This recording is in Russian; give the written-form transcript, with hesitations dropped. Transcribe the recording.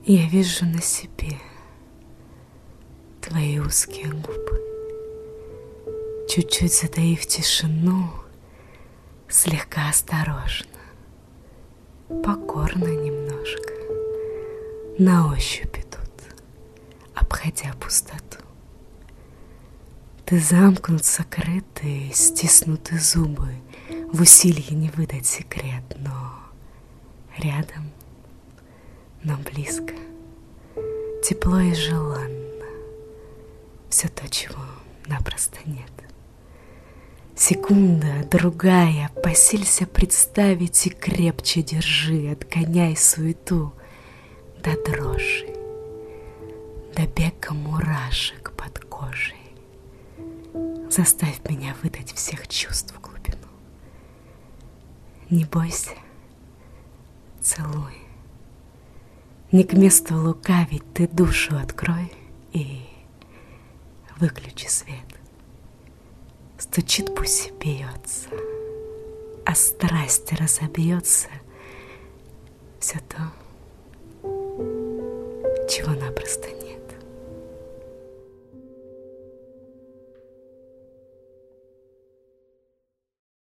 Я вижу на себе твои узкие губы, чуть-чуть затаив тишину, слегка осторожно, покорно немножко, на ощупь идут, обходя пустоту. Ты замкнут, сокрыты, стиснуты зубы, в усилии не выдать секрет, но рядом, но близко, тепло и желанно, все то, чего напросто нет. Секунда, другая, посилься представить и крепче держи, отгоняй суету до дрожи, до бега мурашек под кожей. Заставь меня выдать всех чувств в глубину. Не бойся, целуй. Не к месту лукавить, ты душу открой и выключи свет. Стучит, пусть бьется, а страсть разобьется. Все то, чего напросто нет.